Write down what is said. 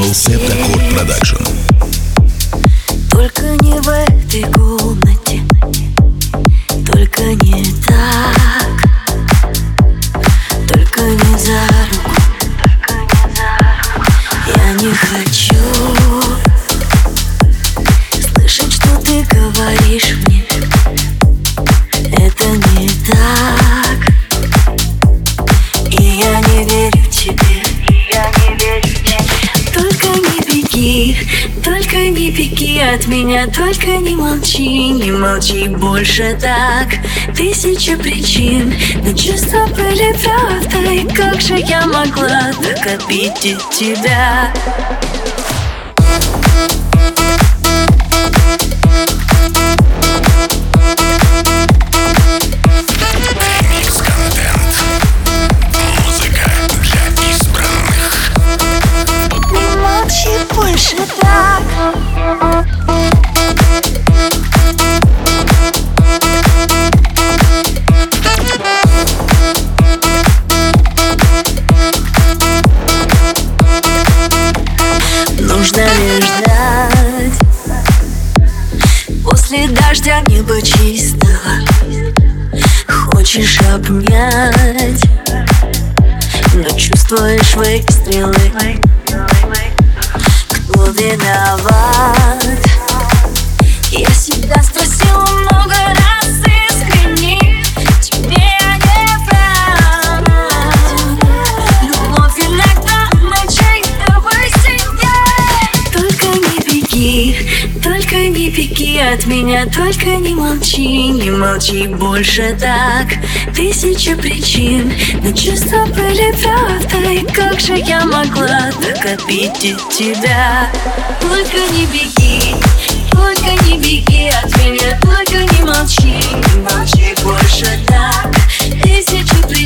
Label Septacord Production. Только не в этой комнате, только не так, только не за руку. Я не хочу слышать, что ты говоришь мне. Это не так, и я не верю тебе. Только не беги, только не беги от меня, только не молчи больше так. Тысяча причин, но чувства были правдой. Как же я могла так обидеть тебя? Больше так. Нужно лишь ждать. После дождя небо чистого хочешь обнять, но чувствуешь выстрелы. Кто виноват? Я себя спросила много раз искренне. Тебе я не прав. Любовь иногда на чьей-то высоте. Только не беги от меня, только не молчи больше так. Тысяча причин, но чувства были правдой. Как же я могла так обидеть тебя? Только не беги от меня, только не молчи больше так. Тысяча причин.